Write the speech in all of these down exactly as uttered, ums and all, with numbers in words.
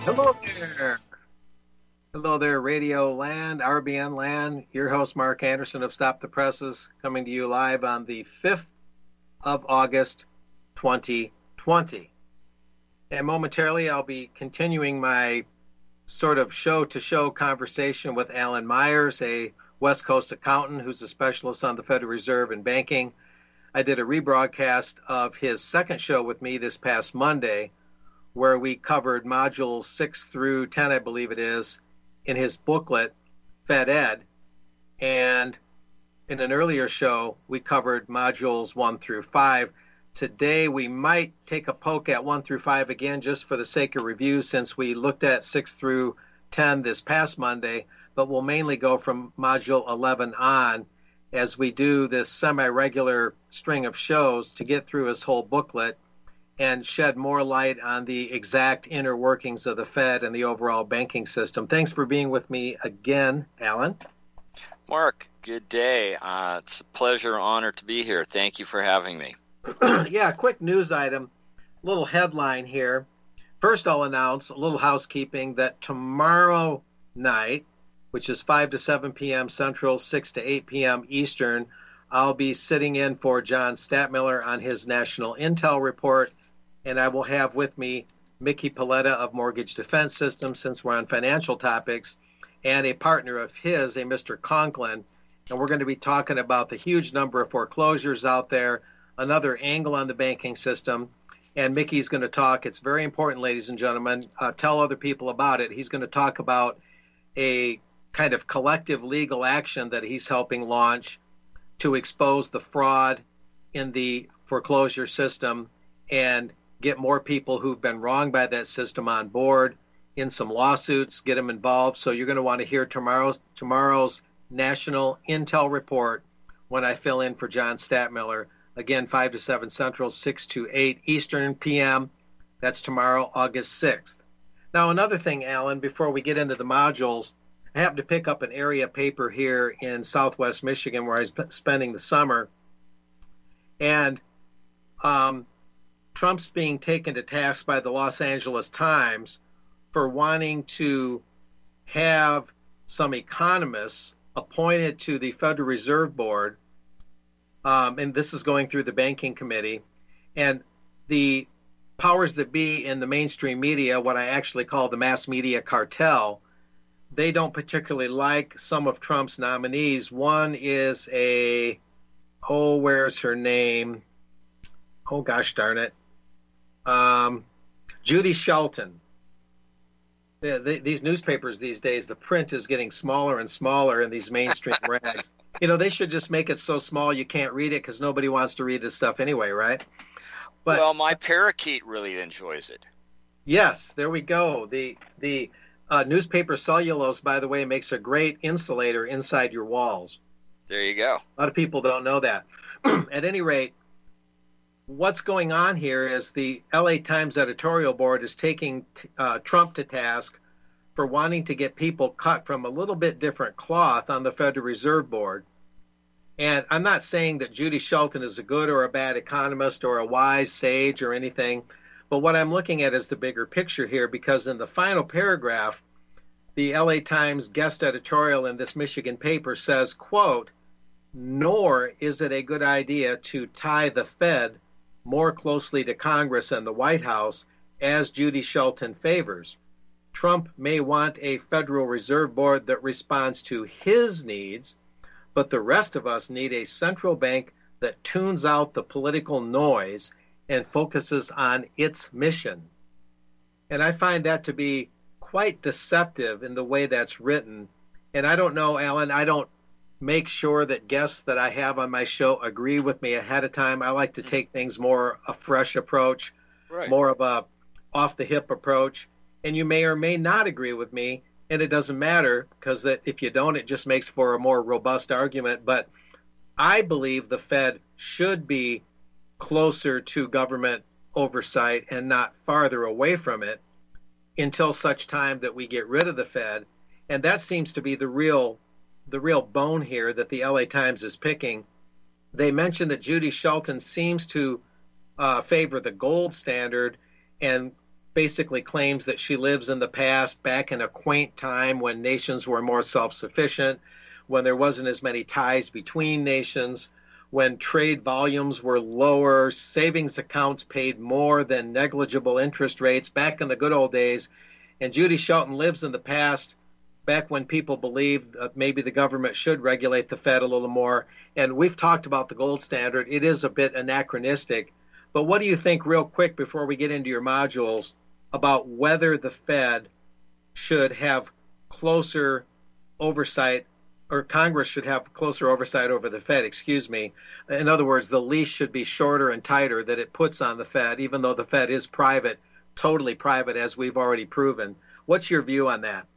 Hello there. Hello there, Radio Land, R B N Land. Your host, Mark Anderson of Stop the Presses, coming to you live on the fifth of August, twenty twenty. And momentarily, I'll be continuing my sort of show-to-show conversation with Alan Myers, a West Coast accountant who's a specialist on the Federal Reserve and banking. I did a rebroadcast of his second show with me this past Monday, where we covered modules six through ten, I believe it is, in his booklet, Fed Ed. And in an earlier show, we covered modules one through five. Today, we might take a poke at one through five again, just for the sake of review, since we looked at six through ten this past Monday, but we'll mainly go from module eleven on as we do this semi-regular string of shows to get through his whole booklet and shed more light on the exact inner workings of the Fed and the overall banking system. Thanks for being with me again, Alan. Mark, good day. Uh, it's a pleasure, honor to be here. Thank you for having me. Yeah, quick news item, little headline here. First, I'll announce a little housekeeping that tomorrow night, which is five to seven p.m. Central, six to eight p.m. Eastern, I'll be sitting in for John Stadtmiller on his National Intel Report, and I will have with me Mickey Paletta of Mortgage Defense Systems, since we're on financial topics, and a partner of his, a Mister Conklin. And we're going to be talking about the huge number of foreclosures out there, another angle on the banking system. And Mickey's going to talk, it's very important, ladies and gentlemen, uh, tell other people about it. He's going to talk about a kind of collective legal action that he's helping launch to expose the fraud in the foreclosure system and get more people who've been wronged by that system on board in some lawsuits, get them involved. So you're going to want to hear tomorrow's, tomorrow's National Intel Report when I fill in for John Stadtmiller. Again, five to seven Central, six to eight Eastern P M. That's tomorrow, August sixth. Now, another thing, Alan, before we get into the modules, I happened to pick up an area paper here in Southwest Michigan where I was spending the summer. And um, Trump's being taken to task by the Los Angeles Times for wanting to have some economists appointed to the Federal Reserve Board, um, and this is going through the Banking Committee, and the powers that be in the mainstream media, what I actually call the mass media cartel, they don't particularly like some of Trump's nominees. One is a, oh, where's her name? Oh, gosh darn it. Um, Judy Shelton. The, the, these newspapers these days, the print is getting smaller and smaller in these mainstream rags. You know, they should just make it so small you can't read it because nobody wants to read this stuff anyway, right? But, well, my parakeet really enjoys it. Yes, there we go. The the uh, newspaper cellulose, by the way, makes a great insulator inside your walls. There you go. A lot of people don't know that. At any rate, what's going on here is the L A Times editorial board is taking uh, Trump to task for wanting to get people cut from a little bit different cloth on the Federal Reserve Board. And I'm not saying that Judy Shelton is a good or a bad economist or a wise sage or anything, but what I'm looking at is the bigger picture here, because in the final paragraph, the L A Times guest editorial in this Michigan paper says, quote, "Nor is it a good idea to tie the Fed more closely to Congress and the White House as Judy Shelton favors. Trump may want a Federal Reserve Board that responds to his needs, but the rest of us need a central bank that tunes out the political noise and focuses on its mission." And I find that to be quite deceptive in the way that's written. And I don't know, Alan, I don't make sure that guests that I have on my show agree with me ahead of time. I like to take things more a fresh approach, right, more of a off-the-hip approach. And you may or may not agree with me, and it doesn't matter, because that if you don't, it just makes for a more robust argument. But I believe the Fed should be closer to government oversight and not farther away from it until such time that we get rid of the Fed. And that seems to be the real the real bone here that the L A Times is picking. They mentioned that Judy Shelton seems to uh, favor the gold standard, and basically claims that she lives in the past, back in a quaint time when nations were more self-sufficient, when there wasn't as many ties between nations, when trade volumes were lower, savings accounts paid more than negligible interest rates back in the good old days. And Judy Shelton lives in the past, back when people believed that maybe the government should regulate the Fed a little more. And we've talked about the gold standard. It is a bit anachronistic. But what do you think, real quick, before we get into your modules, about whether the Fed should have closer oversight, or Congress should have closer oversight over the Fed, excuse me. In other words, the leash should be shorter and tighter that it puts on the Fed, even though the Fed is private, totally private, as we've already proven. What's your view on that?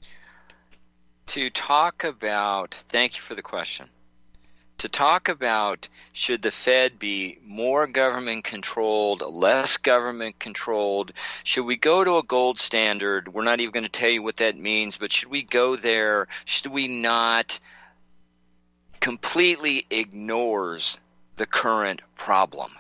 To talk about, thank you for the question. To talk about should the Fed be more government controlled, less government controlled, should we go to a gold standard? We're not even going to tell you what that means, but should we go there? Should we not? Completely ignores the current problem,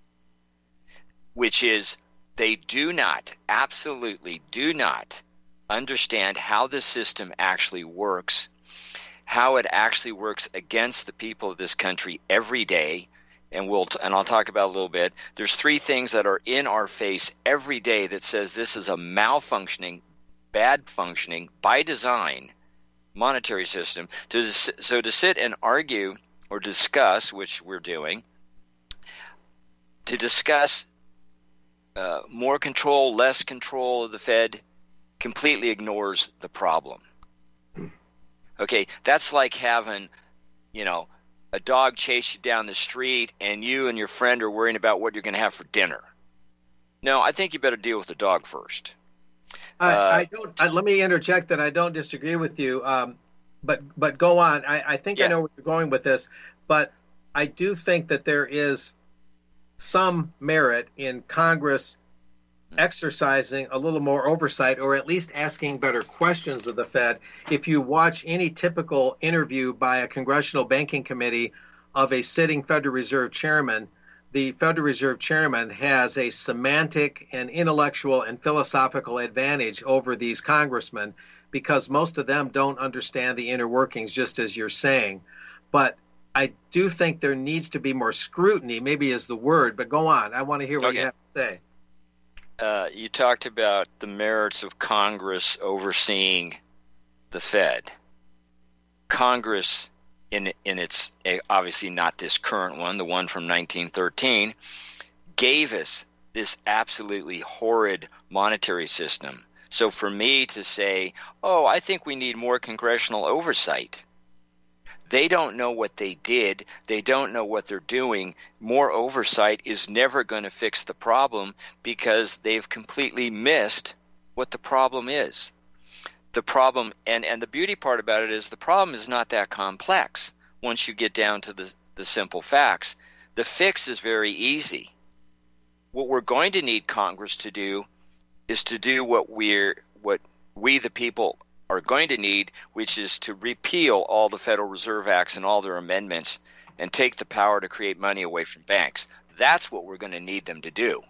which is they do not, absolutely do not understand how the system actually works, how it actually works against the people of this country every day, and we'll and I'll talk about a little bit. There's three things that are in our face every day that says this is a malfunctioning, bad functioning, by design, monetary system. To, so to sit and argue or discuss, which we're doing, to discuss uh, more control, less control of the Fed, completely ignores the problem. Okay, that's like having, you know, a dog chase you down the street and you and your friend are worrying about what you're going to have for dinner. No, I think you better deal with the dog first. I, uh, I don't. I, let me interject that I don't disagree with you, um, but but go on. I, I think yeah. I know where you're going with this, but I do think that there is some merit in Congress exercising a little more oversight, or at least asking better questions of the Fed. If you watch any typical interview by a congressional banking committee of a sitting Federal Reserve chairman, the Federal Reserve chairman has a semantic and intellectual and philosophical advantage over these congressmen, because most of them don't understand the inner workings, just as you're saying. But I do think there needs to be more scrutiny, maybe is the word, but go on. I want to hear what okay. you have to say. Uh, you talked about the merits of Congress overseeing the Fed. Congress, in in its obviously not this current one, the one from nineteen thirteen, gave us this absolutely horrid monetary system. So for me to say, oh, I think we need more congressional oversight, they don't know what they did. They don't know what they're doing. More oversight is never going to fix the problem because they've completely missed what the problem is. The problem, and, and the beauty part about it is the problem is not that complex once you get down to the, the simple facts. The fix is very easy. What we're going to need Congress to do is to do what we're what we the people are going to need, which is to repeal all the Federal Reserve Acts and all their amendments and take the power to create money away from banks. That's what we're going to need them to do.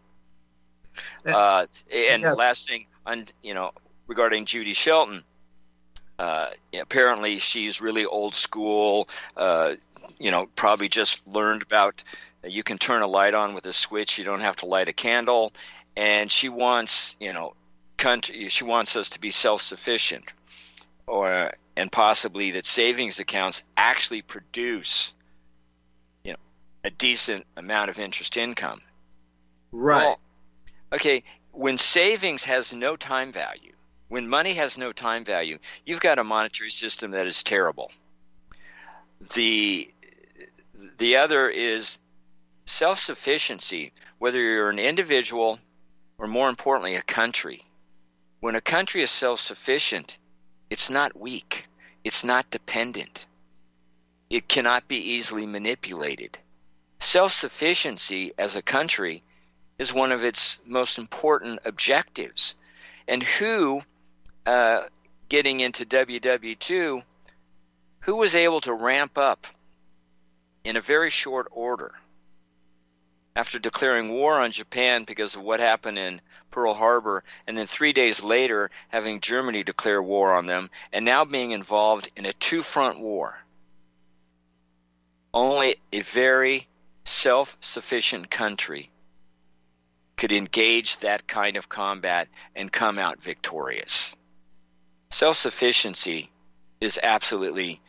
Uh, and yes. The last thing, on, you know, regarding Judy Shelton, uh, apparently she's really old school, uh, you know, probably just learned about uh, you can turn a light on with a switch. You don't have to light a candle. And she wants, you know, country, she wants us to be self-sufficient. Or and possibly that savings accounts actually produce, you know, a decent amount of interest income. Right. Well, okay. When savings has no time value, when money has no time value, you've got a monetary system that is terrible. The the other is self-sufficiency. Whether you're an individual or, more importantly, a country. When a country is self-sufficient, it's not weak. It's not dependent. It cannot be easily manipulated. Self-sufficiency as a country is one of its most important objectives. And who, uh, getting into W W two, who was able to ramp up in a very short order? after declaring war on Japan because of what happened in Pearl Harbor, and then three days later having Germany declare war on them, and now being involved in a two-front war. Only a very self-sufficient country could engage that kind of combat and come out victorious. Self-sufficiency is absolutely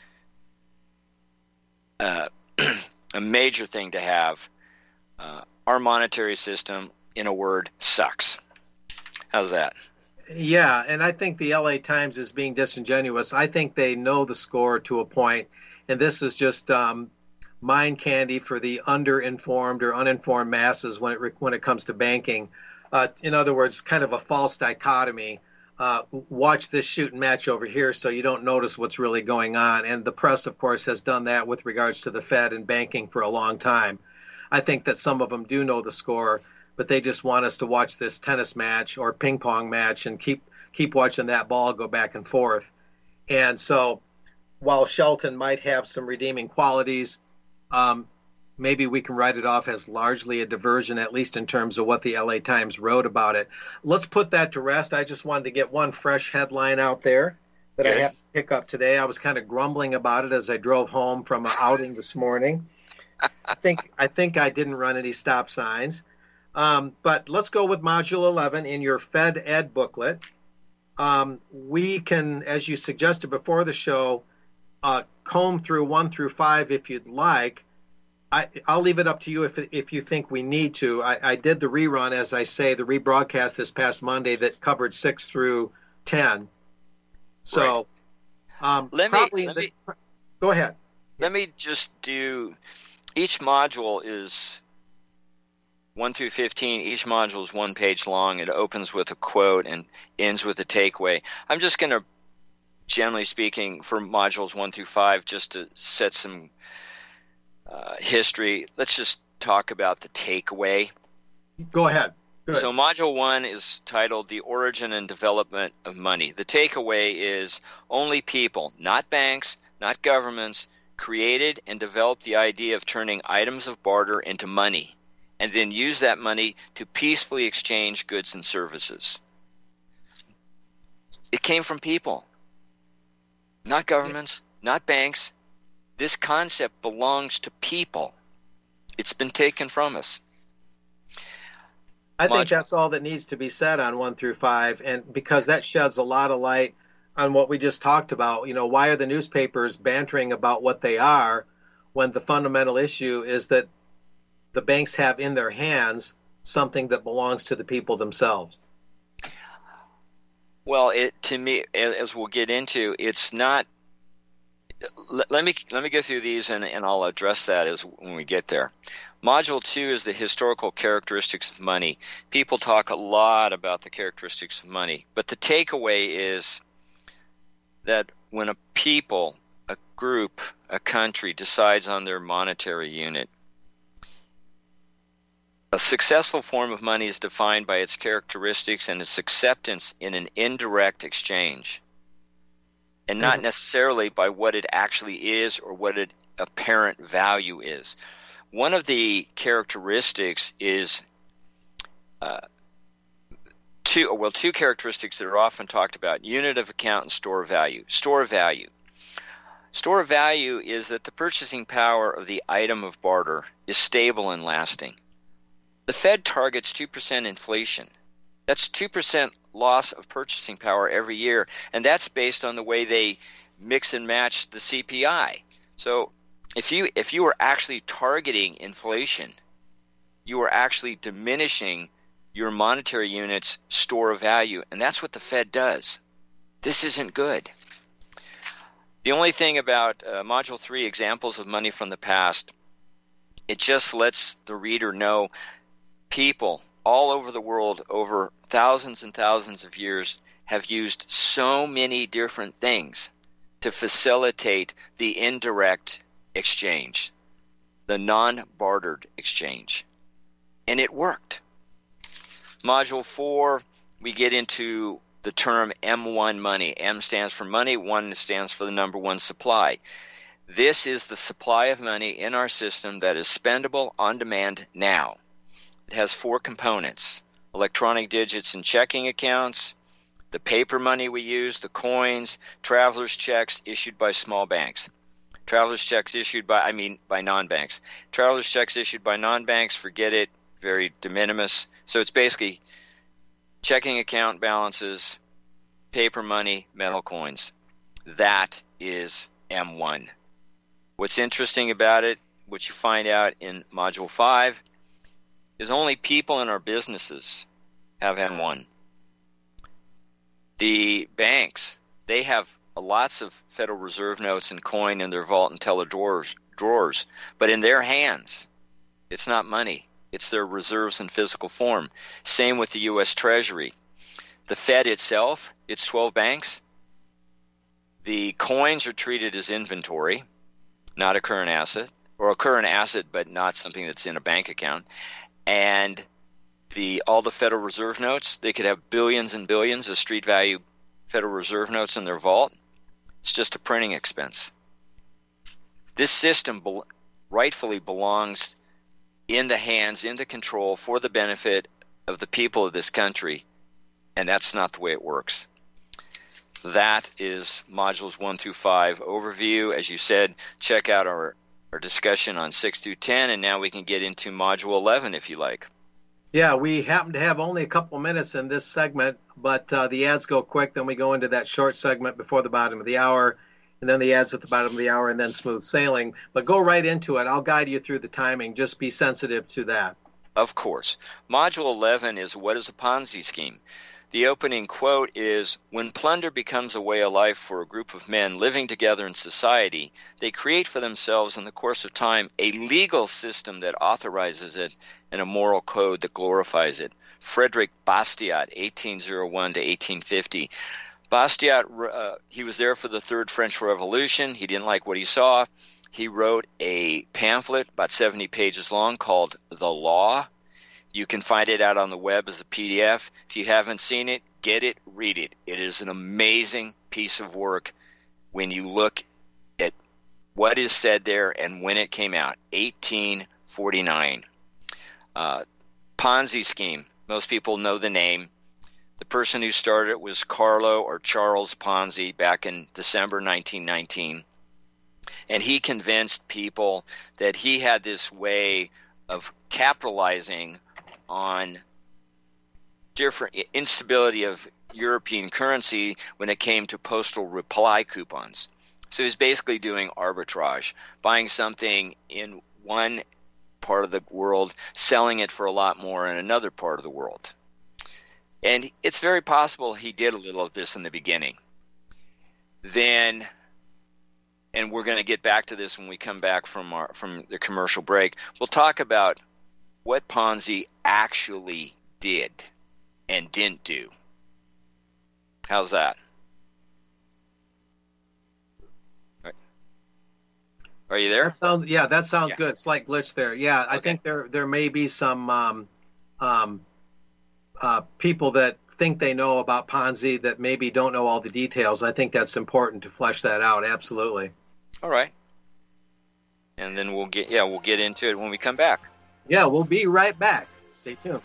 uh, a major thing to have. Uh, our monetary system, in a word, sucks. How's that? Yeah, and I think the L A Times is being disingenuous. I think they know the score to a point, and this is just um, mind candy for the underinformed or uninformed masses when it when it comes to banking. Uh, in other words, kind of a false dichotomy. Uh, watch this shooting match over here so you don't notice what's really going on. And the press, of course, has done that with regards to the Fed and banking for a long time. I think that some of them do know the score, but they just want us to watch this tennis match or ping pong match and keep keep watching that ball go back and forth. And so while Shelton might have some redeeming qualities, um, maybe we can write it off as largely a diversion, at least in terms of what the L A Times wrote about it. Let's put that to rest. I just wanted to get one fresh headline out there that okay. I have to pick up today. I was kind of grumbling about it as I drove home from an outing this morning. I think I think I didn't run any stop signs. Um, but let's go with Module eleven in your Fed Ed booklet. Um, we can, as you suggested before the show, uh, comb through one through five if you'd like. I, I'll leave it up to you if if you think we need to. I, I did the rerun, as I say, the rebroadcast this past Monday that covered six through ten. So right. um, let probably me, let the, me go ahead. Let me just do. Each module is one through fifteen. Each module is one page long. It opens with a quote and ends with a takeaway. I'm just going to, generally speaking, for modules one through five, just to set some uh, history, let's just talk about the takeaway. Go ahead. Good. So module one is titled The Origin and Development of Money. The takeaway is only people, not banks, not governments, created and developed the idea of turning items of barter into money, and then use that money to peacefully exchange goods and services. It came from people, not governments, not banks. This concept belongs to people. It's been taken from us. I think that's all that needs to be said on one through five, and because that sheds a lot of light on what we just talked about. You know, why are the newspapers bantering about what they are when the fundamental issue is that the banks have in their hands something that belongs to the people themselves? Well, it to me, as we'll get into, it's not. Let, let me let me go through these, and, and I'll address that as when we get there. Module two is the historical characteristics of money. People talk a lot about the characteristics of money, but the takeaway is that when a people, a group, a country decides on their monetary unit, a successful form of money is defined by its characteristics and its acceptance in an indirect exchange, and not mm-hmm. necessarily by what it actually is or what its apparent value is. One of the characteristics is uh, two, well, two characteristics that are often talked about: unit of account and store value. Store value. Store value is that the purchasing power of the item of barter is stable and lasting. The Fed targets two percent inflation. That's two percent loss of purchasing power every year, and that's based on the way they mix and match the C P I. So if you if you were actually targeting inflation, you are actually diminishing your monetary unit's store value, and that's what the Fed does. This isn't good. The only thing about uh, Module three, examples of money from the past, it just lets the reader know people all over the world over thousands and thousands of years have used so many different things to facilitate the indirect exchange, the non-bartered exchange. And it worked. Module four, we get into the term M one money. M stands for money, one stands for the number one supply. This is the supply of money in our system that is spendable on demand now. It has four components: electronic digits and checking accounts, the paper money we use, the coins, traveler's checks issued by small banks. Traveler's checks issued by, I mean, by non-banks. Traveler's checks issued by non-banks, forget it, very de minimis. So it's basically checking account balances, paper money, metal coins. That is M one. What's interesting about it, what you find out in Module five, is only people in our businesses have M one. The banks, they have lots of Federal Reserve notes and coin in their vault and teller drawers, drawers, but in their hands, it's not money. It's their reserves in physical form. Same with the U S Treasury. The Fed itself, it's twelve banks. The coins are treated as inventory, not a current asset, or a current asset but not something that's in a bank account. And the all the Federal Reserve notes, they could have billions and billions of street value Federal Reserve notes in their vault. It's just a printing expense. This system be- rightfully belongs in the hands, into control, for the benefit of the people of this country, and that's not the way it works. That is modules one through five overview. As you said, check out our, our discussion on six through ten, and now we can get into module eleven if you like. Yeah, we happen to have only a couple minutes in this segment, but uh, the ads go quick. Then we go into that short segment before the bottom of the hour, and then the ads at the bottom of the hour, and then smooth sailing. But go right into it. I'll guide you through the timing. Just be sensitive to that. Of course. Module eleven is what is a Ponzi scheme? The opening quote is, when plunder becomes a way of life for a group of men living together in society, they create for themselves in the course of time a legal system that authorizes it and a moral code that glorifies it. Frederick Bastiat, eighteen oh one to eighteen fifty. Bastiat, uh, he was there for the Third French Revolution. He didn't like what he saw. He wrote a pamphlet about seventy pages long called The Law. You can find it out on the web as a P D F. If you haven't seen it, get it, read it. It is an amazing piece of work when you look at what is said there and when it came out, eighteen forty-nine. Uh, Ponzi scheme. Most people know the name. The person who started it was Carlo or Charles Ponzi back in December nineteen nineteen. And he convinced people that he had this way of capitalizing on different instability of European currency when it came to postal reply coupons. So he's basically doing arbitrage, buying something in one part of the world, selling it for a lot more in another part of the world. And it's very possible he did a little of this in the beginning. Then, and we're going to get back to this when we come back from our from the commercial break, we'll talk about what Ponzi actually did and didn't do. How's that? Are you there? That sounds, yeah, that sounds yeah. good. Slight glitch there. Yeah, I okay. think there there may be some um, um, uh, people that think they know about Ponzi that maybe don't know all the details. I think that's important to flesh that out. Absolutely. All right. And then we'll get yeah we'll get into it when we come back. Yeah, we'll be right back. Stay tuned.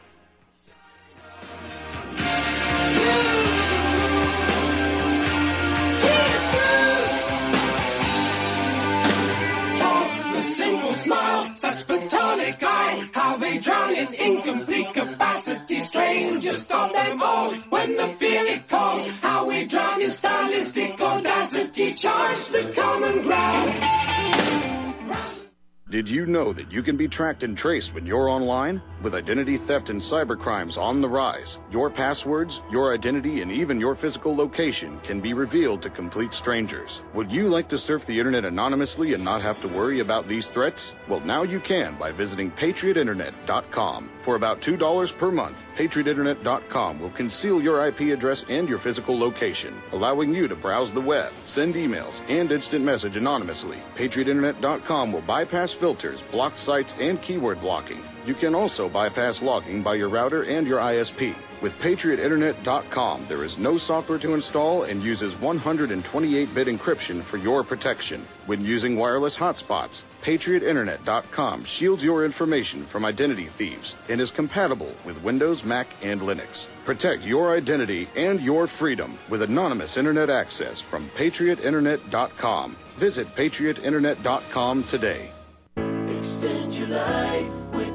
Simple smile, such platonic eye, how they drown in incomplete capacity, strangest of them all, when the fear it calls, how we drown in stylistic audacity, charge the common ground. Did you know that you can be tracked and traced when you're online? With identity theft and cybercrimes on the rise, your passwords, your identity, and even your physical location can be revealed to complete strangers. Would you like to surf the internet anonymously and not have to worry about these threats? Well, now you can by visiting patriot internet dot com. For about two dollars per month, patriot internet dot com will conceal your I P address and your physical location, allowing you to browse the web, send emails, and instant message anonymously. patriot internet dot com will bypass filters, block sites, and keyword blocking. You can also bypass logging by your router and your I S P. With Patriot Internet dot com, there is no software to install and uses one hundred twenty-eight bit encryption for your protection. When using wireless hotspots, Patriot Internet dot com shields your information from identity thieves and is compatible with Windows, Mac, and Linux. Protect your identity and your freedom with anonymous Internet access from Patriot Internet dot com. Visit Patriot Internet dot com today. Extend your life with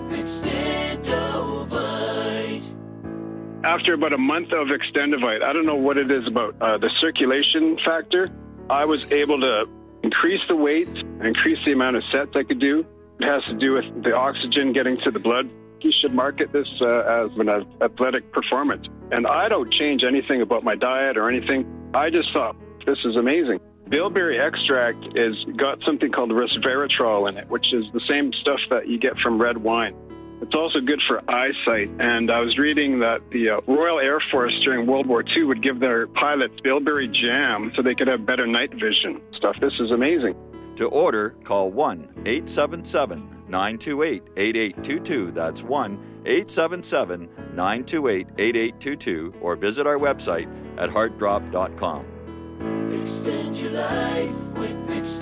Extendovite. After about a month of Extendovite, I don't know what it is about uh, the circulation factor, I was able to increase the weight, increase the amount of sets I could do. It has to do with the oxygen getting to the blood. You should market this uh, as an athletic performance. And I don't change anything about my diet or anything. I just thought, this is amazing. Bilberry extract is got something called resveratrol in it, which is the same stuff that you get from red wine. It's also good for eyesight. And I was reading that the uh, Royal Air Force during World War Two would give their pilots bilberry jam so they could have better night vision stuff. This is amazing. To order, call one eight seven seven, nine two eight, eight eight two two. That's one eight seven seven, nine two eight, eight eight two two, or visit our website at heart drop dot com. Extend your life with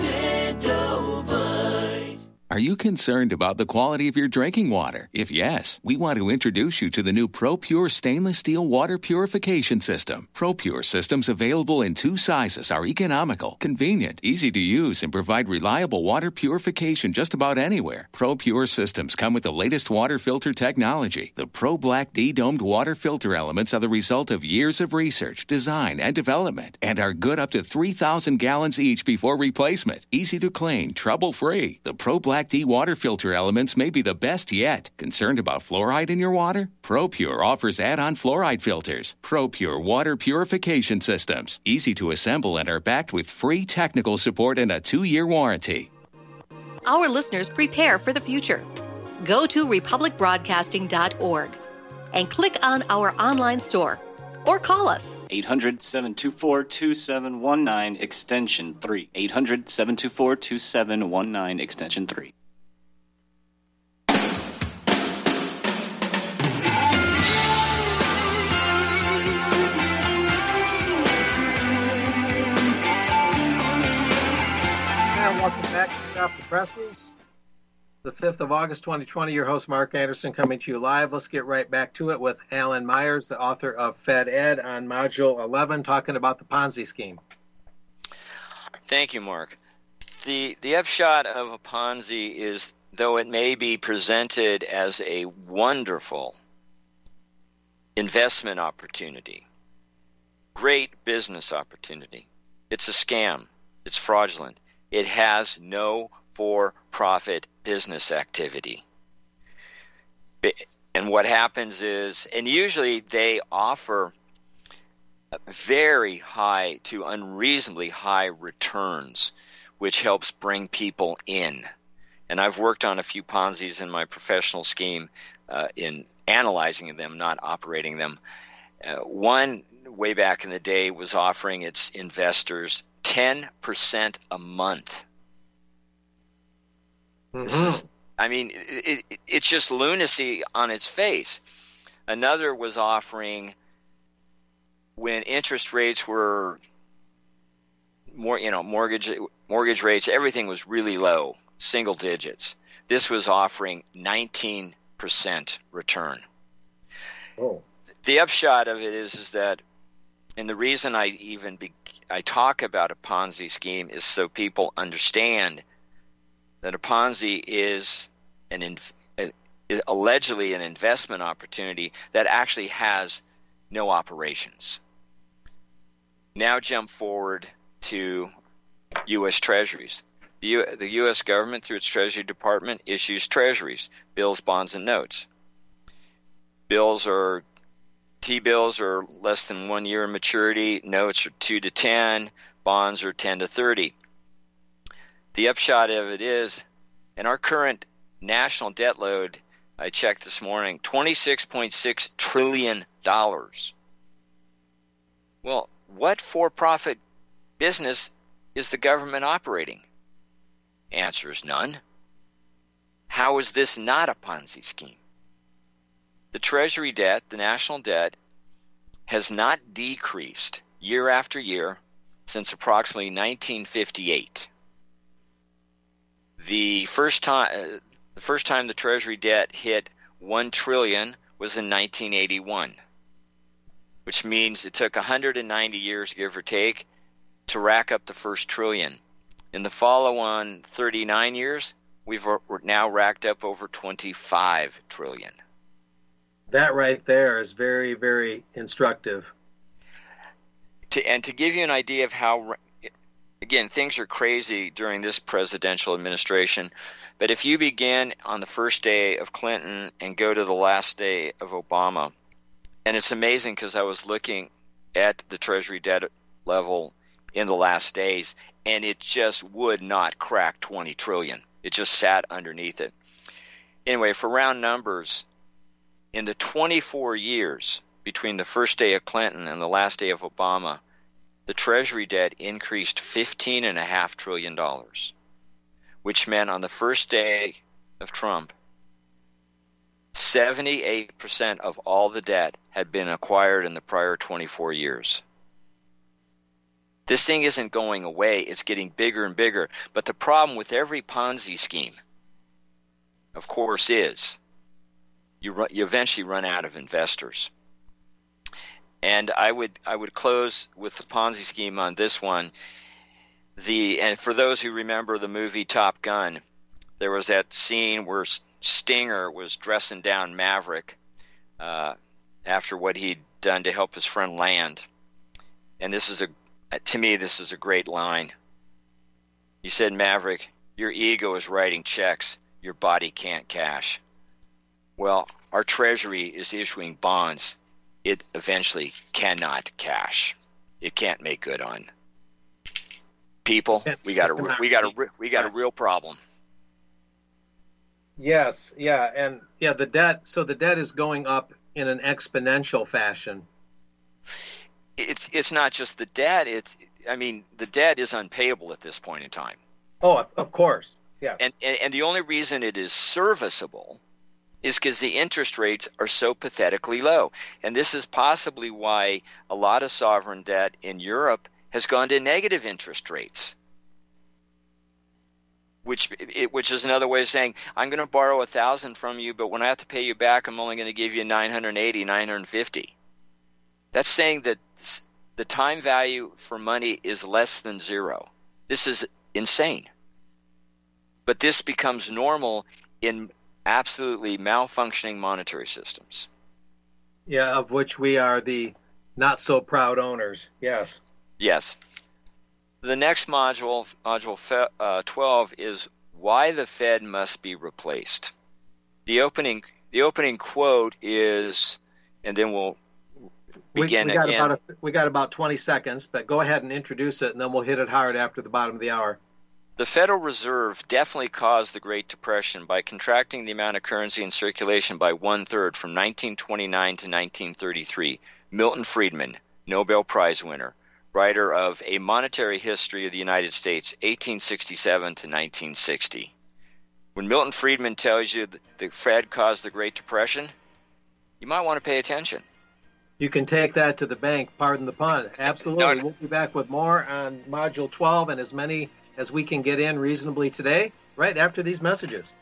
Extendovite. Are you concerned about the quality of your drinking water? If yes, we want to introduce you to the new ProPure stainless steel water purification system. ProPure systems available in two sizes are economical, convenient, easy to use, and provide reliable water purification just about anywhere. ProPure systems come with the latest water filter technology. The Pro Black D domed water filter elements are the result of years of research, design, and development, and are good up to three thousand gallons each before replacement. Easy to clean, trouble-free. The Pro Black D water filter elements may be the best yet. Concerned about fluoride in your water? ProPure offers add-on fluoride filters. ProPure water purification systems. Easy to assemble and are backed with free technical support and a two-year warranty. Our listeners prepare for the future. Go to republic broadcasting dot org and click on our online store or call us. eight hundred, seven two four, two seven one nine, extension three. eight hundred, seven two four, two seven one nine, extension three. And welcome back to Stop the Presses. The fifth of August, twenty twenty, your host, Mark Anderson, coming to you live. Let's get right back to it with Alan Myers, the author of Fed Ed on Module eleven, talking about the Ponzi scheme. Thank you, Mark. The, the upshot of a Ponzi is, though it may be presented as a wonderful investment opportunity, great business opportunity, it's a scam. It's fraudulent. It has no for-profit business activity. And what happens is, and usually they offer very high to unreasonably high returns, which helps bring people in. And I've worked on a few Ponzi's in my professional scheme uh, in analyzing them, not operating them. Uh, one way back in the day was offering its investors ten percent a month. Mm-hmm. This is, I mean, it, it, it's just lunacy on its face. Another was offering, when interest rates were more, you know, mortgage mortgage rates, everything was really low, single digits. This was offering nineteen percent return. Oh. The upshot of it is, is that, and the reason I even be, I talk about a Ponzi scheme is so people understand that a Ponzi is an inv- is allegedly an investment opportunity that actually has no operations. Now jump forward to U S Treasuries. The, U- the U S government, through its Treasury Department, issues treasuries, bills, bonds, and notes. Bills are T-bills are less than one year in maturity. Notes are two to ten. Bonds are ten to thirty. The upshot of it is, in our current national debt load, I checked this morning, twenty-six point six trillion dollars. Well, what for-profit business is the government operating? Answer is none. How is this not a Ponzi scheme? The Treasury debt, the national debt, has not decreased year after year since approximately nineteen fifty-eight. The first time, uh, the first time the Treasury debt hit one trillion dollars was in nineteen eighty-one, which means it took one hundred ninety years, give or take, to rack up the first trillion. In the follow-on thirty-nine years, we've now racked up over twenty-five trillion. That right there is very, very instructive. To, and to give you an idea of how, again, things are crazy during this presidential administration, but if you begin on the first day of Clinton and go to the last day of Obama, and it's amazing because I was looking at the Treasury debt level in the last days, and it just would not crack twenty trillion dollars. It just sat underneath it. Anyway, for round numbers, in the twenty-four years between the first day of Clinton and the last day of Obama, the Treasury debt increased fifteen point five trillion dollars, which meant on the first day of Trump, seventy-eight percent of all the debt had been acquired in the prior twenty-four years. This thing isn't going away. It's getting bigger and bigger. But the problem with every Ponzi scheme, of course, is you, run, you eventually run out of investors. And I would I would close with the Ponzi scheme on this one. The and for those who remember the movie Top Gun, there was that scene where Stinger was dressing down Maverick uh, after what he'd done to help his friend land. And this is a to me this is a great line. He said, "Maverick, your ego is writing checks your body can't cash." Well, our Treasury is issuing bonds it eventually cannot cash. It can't make good on. People, we got a we got a we got a real problem. Yes, yeah, and yeah, the debt. So the debt is going up in an exponential fashion. It's it's not just the debt. It's I mean the debt is unpayable at this point in time. Oh, of course, yeah. And and, and the only reason it is serviceable is because the interest rates are so pathetically low. And this is possibly why a lot of sovereign debt in Europe has gone to negative interest rates, which it, which is another way of saying, I'm going to borrow one thousand dollars from you, but when I have to pay you back, I'm only going to give you nine hundred eighty dollars, nine hundred fifty dollars. That's saying that the time value for money is less than zero. This is insane. But this becomes normal in absolutely malfunctioning monetary systems. Yeah, of which we are the not so proud owners. Yes. Yes. The next module, module uh, twelve, is why the Fed must be replaced. The opening, the opening quote is, and then we'll begin we, we got again. About a, we got about twenty seconds, but go ahead and introduce it, and then we'll hit it hard after the bottom of the hour. The Federal Reserve definitely caused the Great Depression by contracting the amount of currency in circulation by one-third from nineteen twenty-nine to nineteen thirty-three. Milton Friedman, Nobel Prize winner, writer of A Monetary History of the United States, eighteen sixty-seven to nineteen sixty. When Milton Friedman tells you that the Fed caused the Great Depression, you might want to pay attention. You can take that to the bank, pardon the pun. Absolutely. No, no. We'll be back with more on Module twelve and as many as we can get in reasonably today, right after these messages.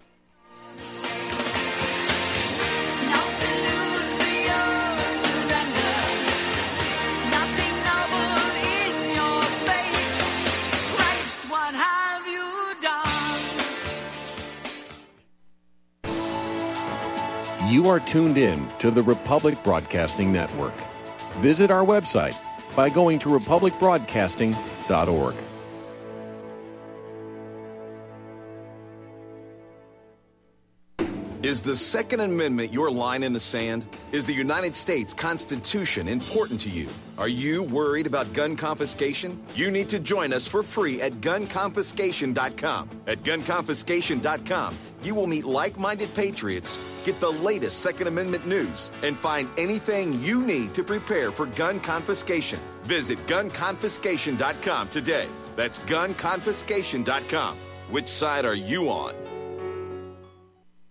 You are tuned in to the Republic Broadcasting Network. Visit our website by going to republic broadcasting dot org. Is the Second Amendment your line in the sand? Is the United States Constitution important to you? Are you worried about gun confiscation? You need to join us for free at gun confiscation dot com. At gun confiscation dot com, you will meet like-minded patriots, get the latest Second Amendment news, and find anything you need to prepare for gun confiscation. Visit gun confiscation dot com today. That's gun confiscation dot com. Which side are you on?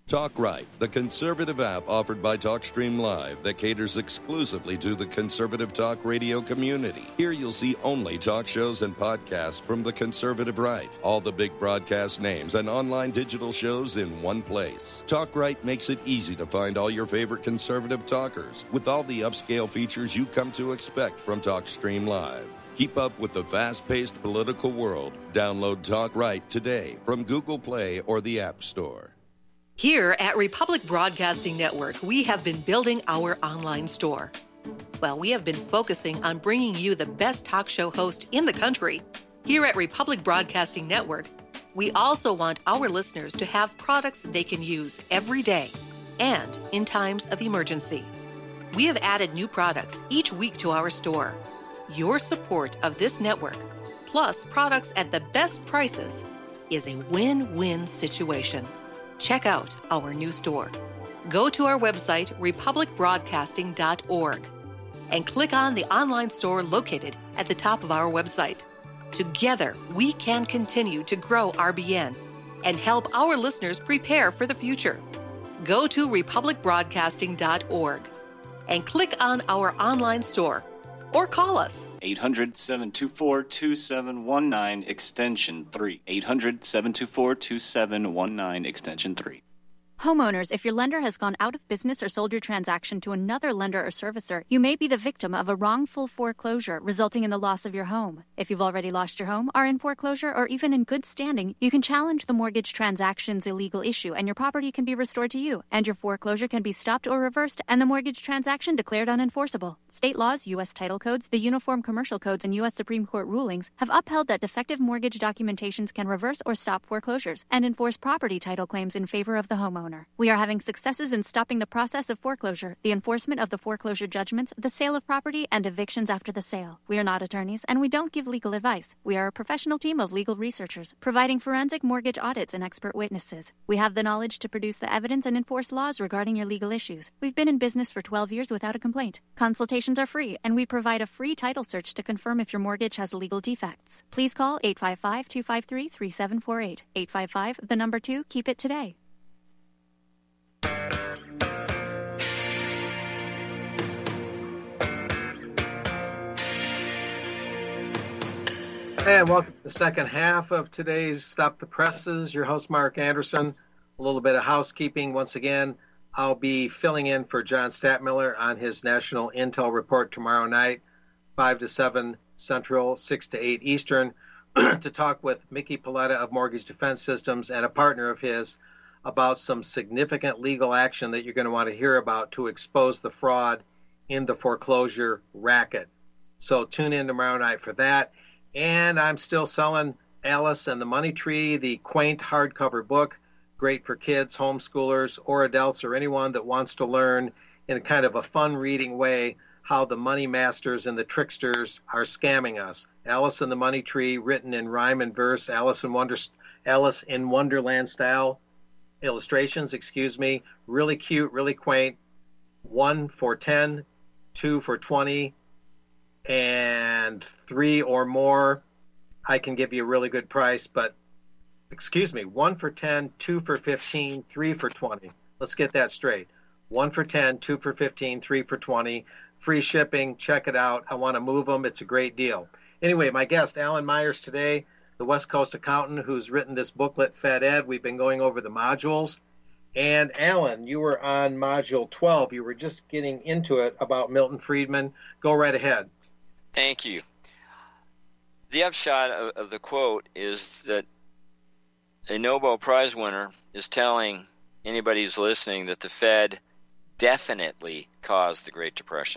Talk Right, the conservative app offered by TalkStream Live that caters exclusively to the conservative talk radio community. Here you'll see only talk shows and podcasts from the conservative right. All the big broadcast names and online digital shows in one place. Talk Right makes it easy to find all your favorite conservative talkers with all the upscale features you come to expect from TalkStream Live. Keep up with the fast-paced political world. Download Talk Right today from Google Play or the App Store. Here at Republic Broadcasting Network, we have been building our online store. Well, we have been focusing on bringing you the best talk show host in the country. Here at Republic Broadcasting Network, we also want our listeners to have products they can use every day and in times of emergency. We have added new products each week to our store. Your support of this network, plus products at the best prices, is a win-win situation. Check out our new store. Go to our website, republic broadcasting dot org, and click on the online store located at the top of our website. Together, we can continue to grow R B N and help our listeners prepare for the future. Go to republic broadcasting dot org and click on our online store or call us. eight hundred, seven two four, two seven one nine, extension three. eight hundred, seven two four, two seven one nine, extension three. Homeowners, if your lender has gone out of business or sold your transaction to another lender or servicer, you may be the victim of a wrongful foreclosure resulting in the loss of your home. If you've already lost your home, are in foreclosure, or even in good standing, you can challenge the mortgage transaction's illegal issue and your property can be restored to you, and your foreclosure can be stopped or reversed and the mortgage transaction declared unenforceable. State laws, U S title codes, the Uniform Commercial Codes, and U S Supreme Court rulings have upheld that defective mortgage documentations can reverse or stop foreclosures and enforce property title claims in favor of the homeowner. We are having successes in stopping the process of foreclosure, the enforcement of the foreclosure judgments, the sale of property, and evictions after the sale. We are not attorneys, and we don't give legal advice. We are a professional team of legal researchers, providing forensic mortgage audits and expert witnesses. We have the knowledge to produce the evidence and enforce laws regarding your legal issues. We've been in business for twelve years without a complaint. Consultations are free, and we provide a free title search to confirm if your mortgage has legal defects. Please call eight five five, two five three, three seven four eight. eight five five, the number two, keep it today. And welcome to the second half of today's Stop the Presses. Your host, Mark Anderson. A little bit of housekeeping. Once again, I'll be filling in for John Statmiller on his National Intel Report tomorrow night, five to seven Central, six to eight Eastern, to talk with Mickey Paletta of Mortgage Defense Systems and a partner of his about some significant legal action that you're going to want to hear about to expose the fraud in the foreclosure racket. So tune in tomorrow night for that. And I'm still selling Alice and the Money Tree, the quaint hardcover book, great for kids, homeschoolers, or adults, or anyone that wants to learn in kind of a fun reading way how the money masters and the tricksters are scamming us. Alice and the Money Tree, written in rhyme and verse, Alice in Wonder, Alice in Wonderland style illustrations, excuse me, really cute, really quaint. One for ten, two for twenty, and three or more, I can give you a really good price, but excuse me, one for ten, two for fifteen, three for twenty. Let's get that straight. One for ten, two for fifteen, three for twenty. Free shipping. Check it out. I want to move them. It's a great deal. Anyway, my guest, Alan Myers today, the West Coast accountant who's written this booklet, Fed Ed. We've been going over the modules. And Alan, you were on module twelve. You were just getting into it about Milton Friedman. Go right ahead. Thank you. The upshot of, of the quote is that a Nobel Prize winner is telling anybody who's listening that the Fed definitely caused the Great Depression.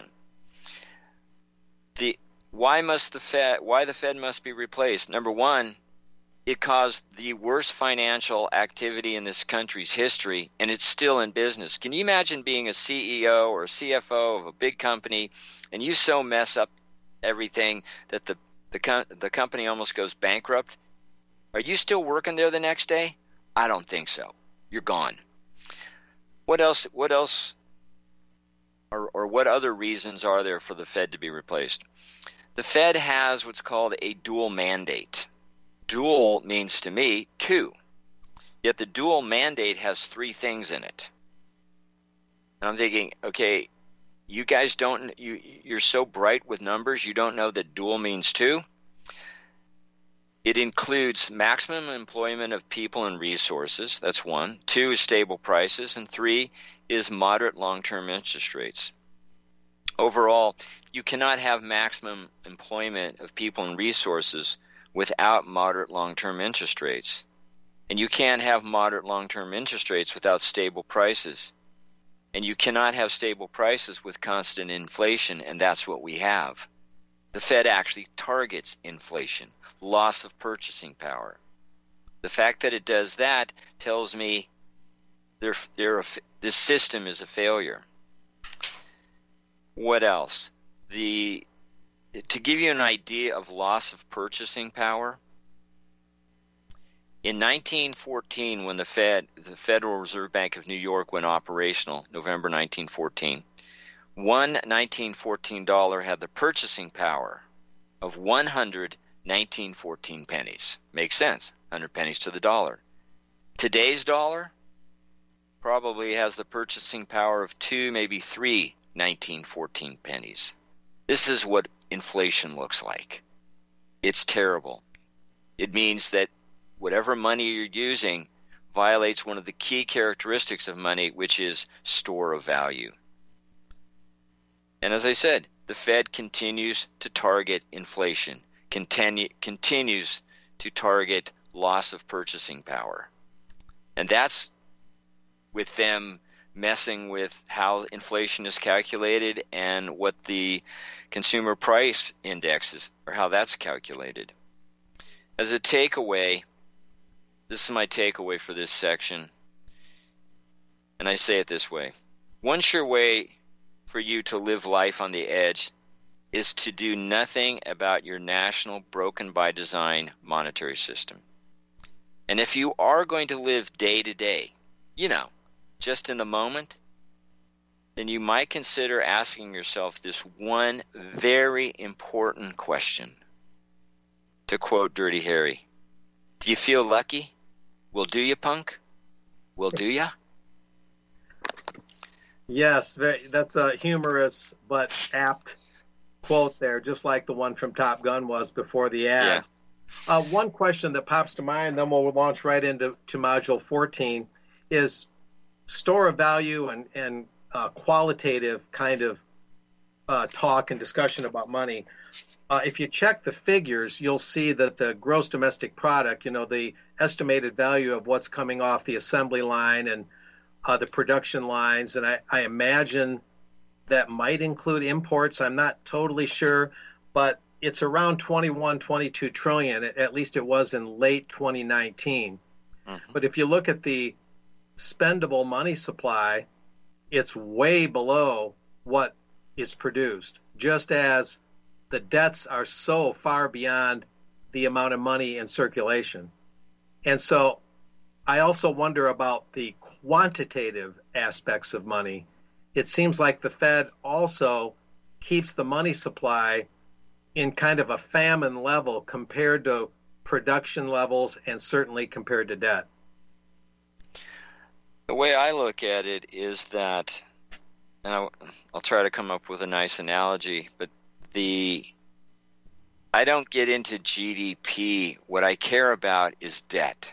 The why must the Fed why the Fed must be replaced? Number one, it caused the worst financial activity in this country's history, and it's still in business. Can you imagine being a C E O or a C F O of a big company, and you so mess up everything that the the, the company almost goes bankrupt? Are you still working there the next day? I don't think so. You're gone. What else? What else? Or, or what other reasons are there for the Fed to be replaced? The Fed has what's called a dual mandate. Dual means to me two. Yet the dual mandate has three things in it. And I'm thinking, okay, you guys don't, you, you're so bright with numbers, you don't know that dual means two? It includes maximum employment of people and resources. That's one. Two is stable prices. And three is moderate long-term interest rates. Overall, you cannot have maximum employment of people and resources without moderate long-term interest rates. And you can't have moderate long-term interest rates without stable prices. And you cannot have stable prices with constant inflation, and that's what we have. The Fed actually targets inflation, loss of purchasing power. The fact that it does that tells me they're, they're a, this system is a failure. What else? The to give you an idea of loss of purchasing power, in nineteen fourteen, when the Fed, the Federal Reserve Bank of New York went operational, November nineteen fourteen, one nineteen fourteen dollar had the purchasing power of one hundred nineteen fourteen pennies. Makes sense, one hundred pennies to the dollar. Today's dollar probably has the purchasing power of two, maybe three nineteen fourteen pennies. This is what inflation looks like. It's terrible. It means that whatever money you're using violates one of the key characteristics of money, which is store of value. And as I said, the Fed continues to target inflation, continue, continues to target loss of purchasing power. And that's with them messing with how inflation is calculated and what the consumer price index is, or how that's calculated. As a takeaway, this is my takeaway for this section, and I say it this way. One sure way for you to live life on the edge is to do nothing about your national broken by design monetary system. And if you are going to live day to day, you know, just in the moment, then you might consider asking yourself this one very important question. To quote Dirty Harry, do you feel lucky? Well, do you, punk? Well, do ya? Yes, very, that's a humorous but apt quote there, just like the one from Top Gun was before the ads. Yeah. Uh, one question that pops to mind, then we'll launch right into to Module fourteen, is store of value and, and uh, qualitative kind of uh, talk and discussion about money. Uh, if you check the figures, you'll see that the gross domestic product, you know, the estimated value of what's coming off the assembly line and uh, the production lines, and I, I imagine that might include imports. I'm not totally sure, but it's around twenty-one, twenty-two trillion. At least it was in late twenty nineteen. Mm-hmm. But if you look at the spendable money supply, it's way below what is produced, just as the debts are so far beyond the amount of money in circulation. And so I also wonder about the quantitative aspects of money. It seems like the Fed also keeps the money supply in kind of a famine level compared to production levels and certainly compared to debt. The way I look at it is that, and I'll, I'll try to come up with a nice analogy, but the I don't get into G D P. What I care about is debt.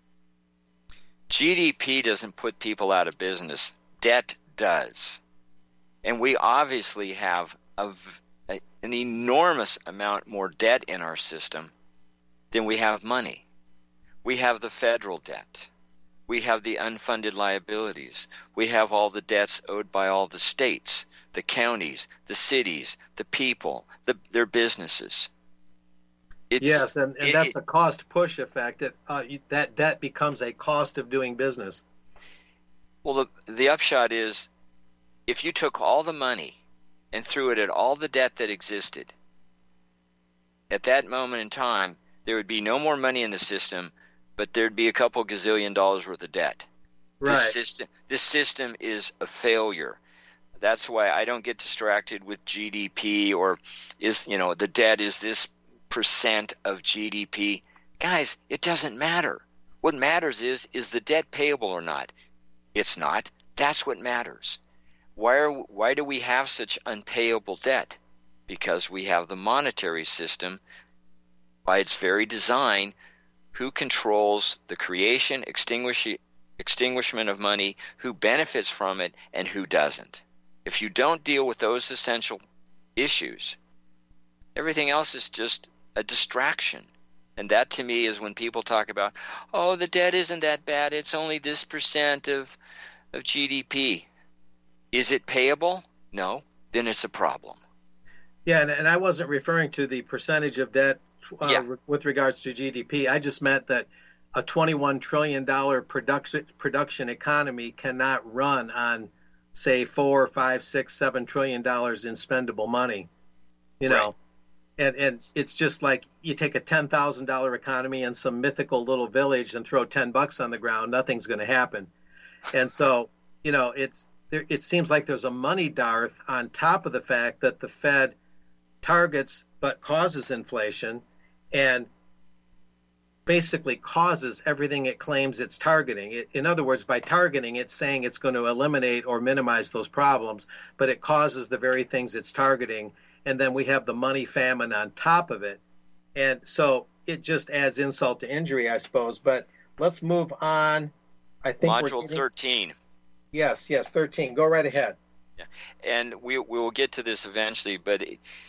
G D P doesn't put people out of business. Debt does. And we obviously have a, a, an enormous amount more debt in our system than we have money. We have the federal debt. We have the unfunded liabilities. We have all the debts owed by all the states, the counties, the cities, the people, the, their businesses. It's, yes, and, and it, that's a cost push effect. That, uh, that debt becomes a cost of doing business. Well, the, the upshot is, if you took all the money and threw it at all the debt that existed, at that moment in time, there would be no more money in the system, but there'd be a couple gazillion dollars worth of debt. Right. This system, this system is a failure. That's why I don't get distracted with G D P or is, you know, the debt is this percent of G D P. Guys, it doesn't matter. What matters is, is the debt payable or not? It's not. That's what matters. Why are, why do we have such unpayable debt? Because we have the monetary system, by its very design, who controls the creation, extinguish, extinguishment of money, who benefits from it, and who doesn't. If you don't deal with those essential issues, everything else is just a distraction. And that, to me, is when people talk about, oh, the debt isn't that bad. It's only this percent of, of G D P. Is it payable? No. Then it's a problem. Yeah, and, and I wasn't referring to the percentage of debt uh, Yeah. re- with regards to G D P. I just meant that a twenty-one trillion dollars production production economy cannot run on, say, four, five, six, seven trillion dollars in spendable money. You know, and and it's just like you take a ten thousand dollar economy in some mythical little village and throw ten bucks on the ground, nothing's going to happen. And so, you know, it's there, it seems like there's a money dearth on top of the fact that the Fed targets but causes inflation and basically causes everything it claims it's targeting. It, in other words, by targeting, it's saying it's going to eliminate or minimize those problems, but it causes the very things it's targeting. And then we have the money famine on top of it. And so it just adds insult to injury, I suppose. But let's move on. I think we're Module getting... thirteen. Yes, yes, thirteen. Go right ahead. Yeah. And we, we will get to this eventually, but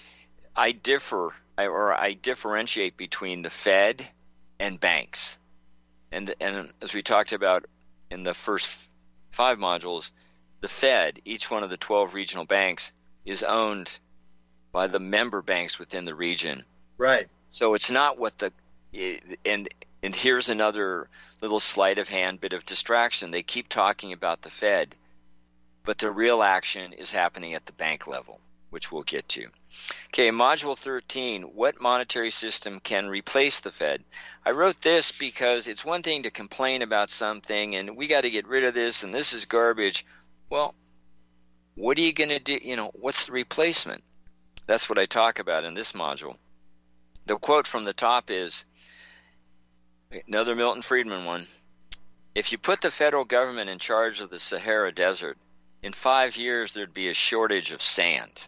I differ, or I differentiate between the Fed and banks. And, and as we talked about in the first five modules, the Fed, each one of the twelve regional banks, is owned by the member banks within the region. Right. So it's not what the and and here's another little sleight of hand bit of distraction. They keep talking about the Fed, but the real action is happening at the bank level, which we'll get to. Okay, Module thirteen, what monetary system can replace the Fed? I wrote this because it's one thing to complain about something and we got to get rid of this and this is garbage. Well, what are you going to do? You know, what's the replacement? That's what I talk about in this module. The quote from the top is, another Milton Friedman one, if you put the federal government in charge of the Sahara Desert, in five years there'd be a shortage of sand.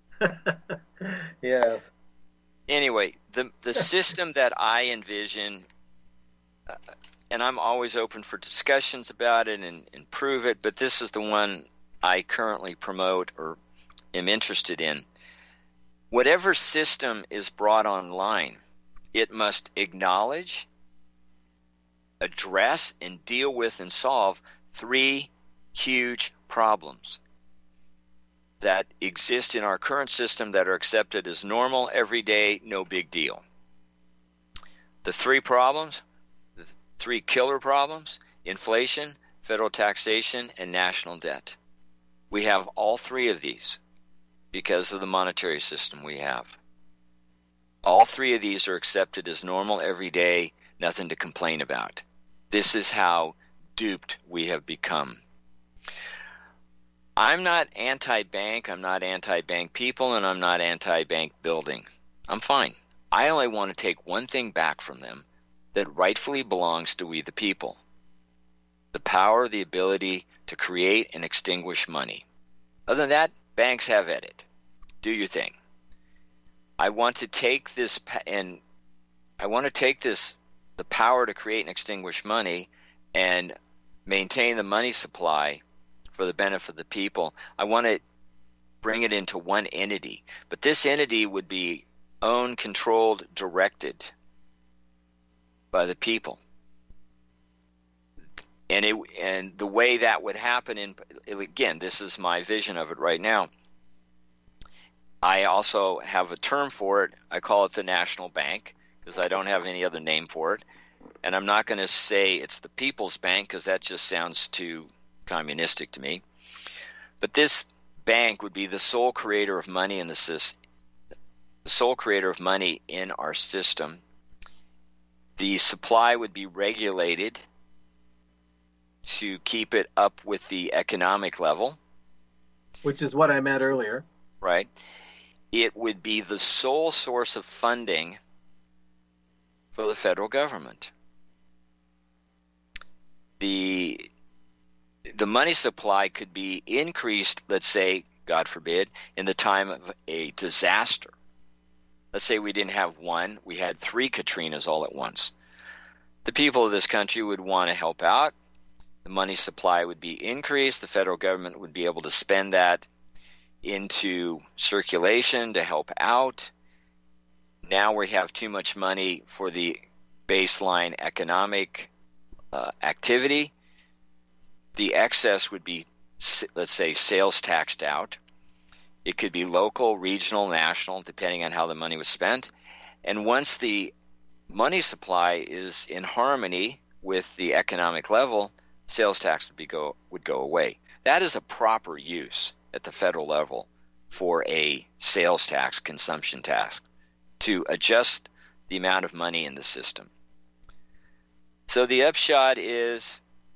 Yes. Anyway, the the system that I envision, uh, and I'm always open for discussions about it and, and prove it, but this is the one I currently promote or am interested in. Whatever system is brought online, it must acknowledge, address, and deal with and solve three huge problems that exist in our current system that are accepted as normal, everyday, no big deal. The three problems, the three killer problems, inflation, federal taxation, and national debt. We have all three of these because of the monetary system we have. All three of these are accepted as normal, everyday, nothing to complain about. This is how duped we have become. I'm not anti-bank, I'm not anti-bank people, and I'm not anti-bank building. I'm fine. I only want to take one thing back from them that rightfully belongs to we the people. The power, the ability to create and extinguish money. Other than that, banks have at it. Do your thing. I want to take this and I want to take this the power to create and extinguish money and maintain the money supply for the benefit of the people. I want to bring it into one entity, but this entity would be owned, controlled, directed by the people. And it and the way that would happen in again, this is my vision of it right now. I also have a term for it. I call it the National Bank because I don't have any other name for it. And I'm not going to say it's the People's Bank because that just sounds too communistic to me. But this bank would be the sole creator of money in the system, the sole creator of money in our system. The supply would be regulated to keep it up with the economic level. Which is what I meant earlier. Right. It would be the sole source of funding for the federal government. the the money supply could be increased, let's say, God forbid, in the time of a disaster. Let's say we didn't have one, we had three Katrinas all at once. The people of this country would want to help out. The money supply would be increased. The federal government would be able to spend that into circulation to help out. Now we have too much money for the baseline economic uh, activity. The excess would be, let's say, sales taxed out. It could be local, regional, national, depending on how the money was spent. And once the money supply is in harmony with the economic level, sales tax would be go would go away. That is a proper use at the federal level for a sales tax, consumption tax, to adjust the amount of money in the system. So the upshot is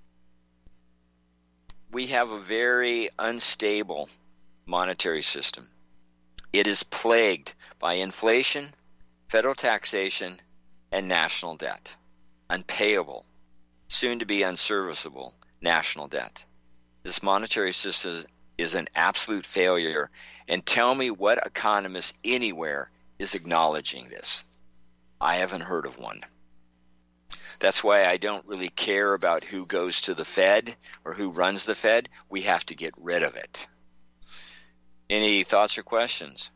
we have a very unstable monetary system. It is plagued by inflation, federal taxation, and national debt. Unpayable, soon to be unserviceable national debt. This monetary system is an absolute failure, and tell me what economist anywhere is acknowledging this. I haven't heard of one. That's why I don't really care about who goes to the Fed or who runs the Fed. We have to get rid of it. Any thoughts or questions?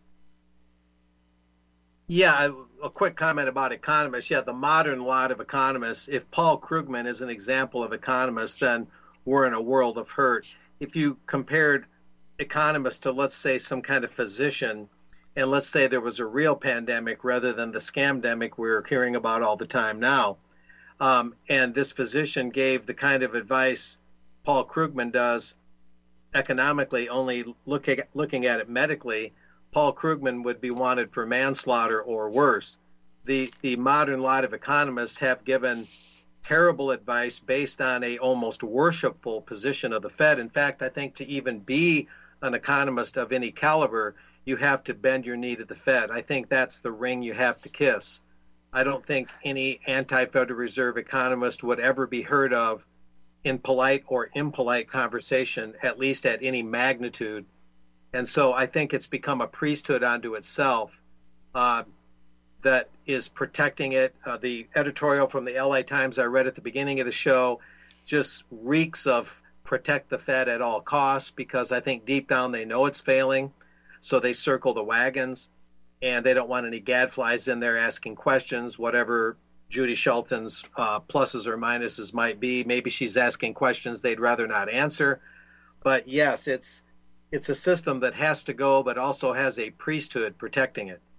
Yeah, a quick comment about economists. Yeah, the modern lot of economists, if Paul Krugman is an example of economists, then we're in a world of hurt. If you compared economists to, let's say, some kind of physician, and let's say there was a real pandemic rather than the scamdemic we're hearing about all the time now, um, and this physician gave the kind of advice Paul Krugman does economically, only look at, looking at it medically, Paul Krugman would be wanted for manslaughter or worse. The the modern lot of economists have given terrible advice based on a almost worshipful position of the Fed. In fact, I think to even be an economist of any caliber, you have to bend your knee to the Fed. I think that's the ring you have to kiss. I don't think any anti-Federal Reserve economist would ever be heard of in polite or impolite conversation, at least at any magnitude. And so I think it's become a priesthood unto itself uh, that is protecting it. Uh, the editorial from the L A Times I read at the beginning of the show just reeks of protect the Fed at all costs, because I think deep down they know it's failing. So they circle the wagons, and they don't want any gadflies in there asking questions, whatever Judy Shelton's uh, pluses or minuses might be. Maybe she's asking questions they'd rather not answer. But yes, it's it's a system that has to go, but also has a priesthood protecting it.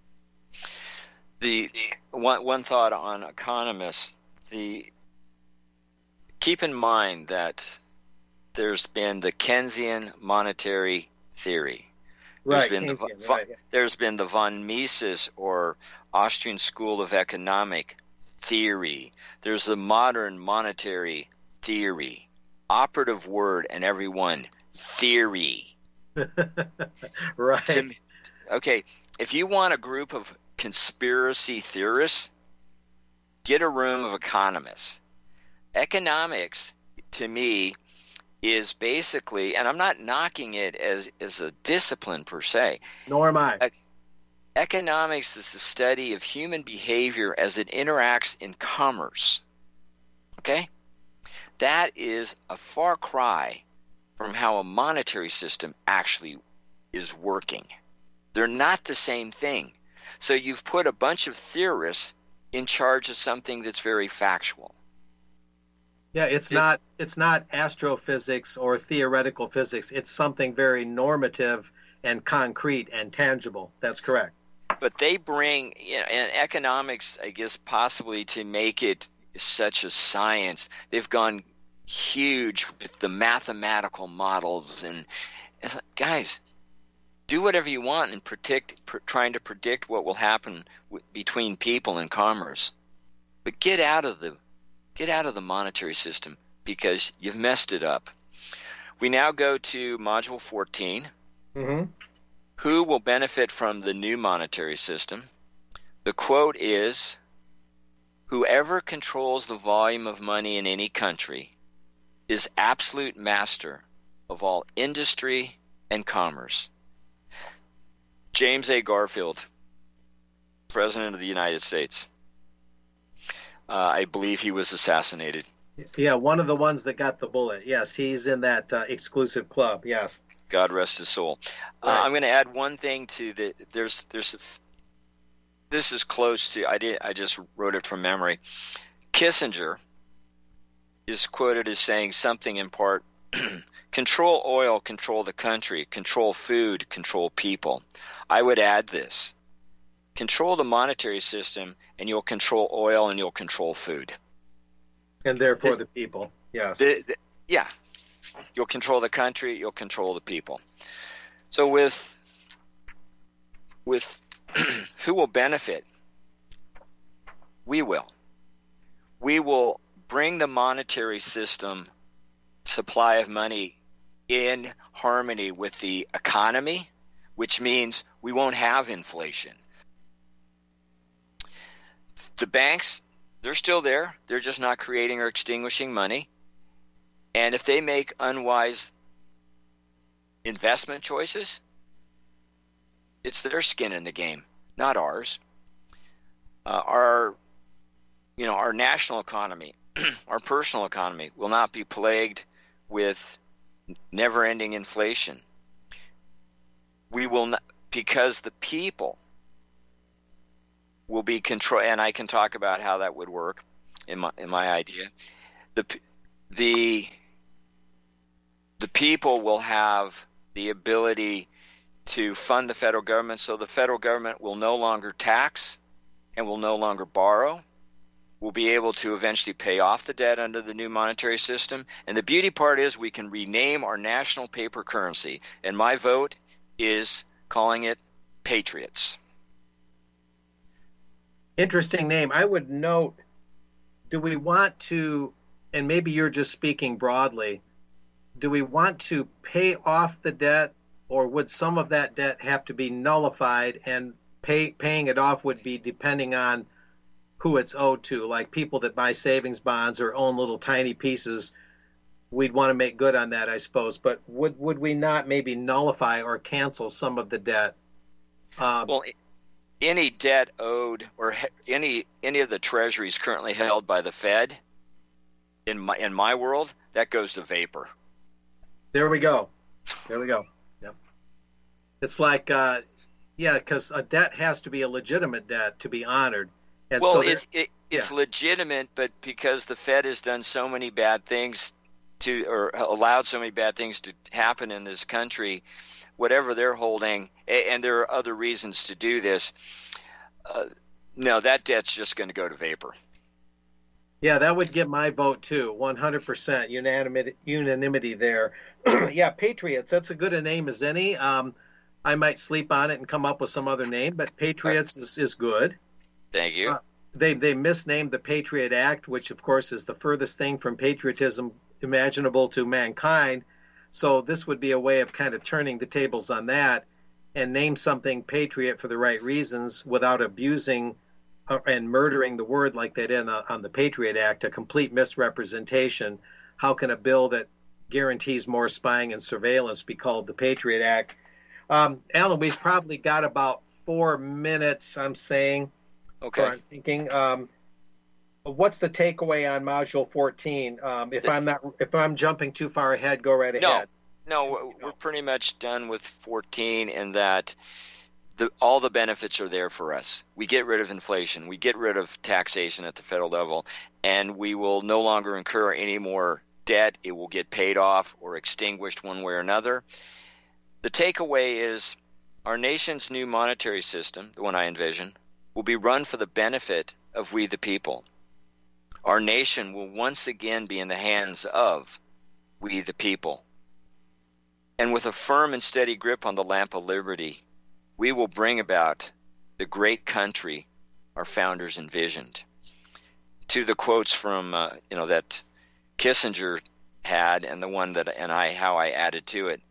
The one one thought on economists: the keep in mind that there's been the Keynesian monetary theory. There's Right, been the Keynesian, von, right. there's been the von Mises or Austrian School of Economic theory. There's the modern monetary theory. Operative word in every one, theory. Right. To me- okay, if you want a group of conspiracy theorists, get a room of economists. Economics, to me, is basically, and I'm not knocking it as, as a discipline per se. Nor am I. E- Economics is the study of human behavior as it interacts in commerce. Okay? That is a far cry from how a monetary system actually is working. They're not the same thing. So you've put a bunch of theorists in charge of something that's very factual. Yeah, it's It- not it's not astrophysics or theoretical physics. It's something very normative and concrete and tangible. That's correct. But they bring, you know, in economics, I guess, possibly to make it such a science, they've gone huge with the mathematical models. And it's like, guys, do whatever you want and predict, pr- trying to predict what will happen w- between people in commerce. But get out of the get out of the monetary system, because you've messed it up. We now go to Module fourteen. Mm-hmm. Who will benefit from the new monetary system? The quote is, whoever controls the volume of money in any country is absolute master of all industry and commerce. James A. Garfield, President of the United States. Uh, I believe he was assassinated. Yeah, one of the ones that got the bullet. Yes, he's in that uh, exclusive club. Yes. God rest his soul. Right. Uh, I'm going to add one thing to the. There's there's. This is close to. I did. I just wrote it from memory. Kissinger is quoted as saying something in part. Control oil, control the country. Control food, control people. I would add this. Control the monetary system, and you'll control oil, and you'll control food. And therefore this, the people. Yes. The, the, yeah. You'll control the country, you'll control the people. So with with who will benefit? We will. We will bring the monetary system supply of money in harmony with the economy, which means we won't have inflation. The banks, they're still there. They're just not creating or extinguishing money. And if they make unwise investment choices, it's their skin in the game, not ours. Uh, our, you know, our national economy, our personal economy will not be plagued with never-ending inflation. We will not, because the people will be control, and I can talk about how that would work in my in my idea. The the the people will have the ability to fund the federal government, so the federal government will no longer tax and will no longer borrow. We'll be able to eventually pay off the debt under the new monetary system. And the beauty part is we can rename our national paper currency. And my vote is calling it Patriots. Interesting name. I would note, do we want to, and maybe you're just speaking broadly, do we want to pay off the debt, or would some of that debt have to be nullified, and pay, paying it off would be depending on who it's owed to, like people that buy savings bonds or own little tiny pieces? We'd want to make good on that, I suppose. But would would we not maybe nullify or cancel some of the debt? Um, well, any debt owed or any any of the treasuries currently held by the Fed, in my in my world, that goes to vapor. There we go. There we go. Yep. It's like, uh, yeah, because a debt has to be a legitimate debt to be honored. And well, so it, it, it's yeah. legitimate, but because the Fed has done so many bad things to, or allowed so many bad things to happen in this country, whatever they're holding, and there are other reasons to do this, uh, no, that debt's just going to go to vapor. Yeah, that would get my vote too, one hundred percent unanimity, unanimity there. Yeah, Patriots, that's as good a name as any. Um, I might sleep on it and come up with some other name, but Patriots is, is good. Thank you. Uh, they they misnamed the Patriot Act, which of course is the furthest thing from patriotism imaginable to mankind. So this would be a way of kind of turning the tables on that and name something patriot for the right reasons without abusing uh, and murdering the word like they did on, on the Patriot Act, a complete misrepresentation. How can a bill that guarantees more spying and surveillance be called the Patriot Act? Um, Alan, we've probably got about four minutes, I'm saying. Okay. I'm thinking, um, what's the takeaway on Module fourteen? Um, if I'm not, if I'm jumping too far ahead, go right ahead. No, no, we're pretty much done with fourteen in that the, all the benefits are there for us. We get rid of inflation, we get rid of taxation at the federal level, and we will no longer incur any more debt. It will get paid off or extinguished one way or another. The takeaway is our nation's new monetary system, the one I envision, will be run for the benefit of we the people. Our nation will once again be in the hands of we the people. And with a firm and steady grip on the lamp of liberty, we will bring about the great country our founders envisioned. To the quotes from uh, you know that Kissinger had, and the one that and I how I added to it.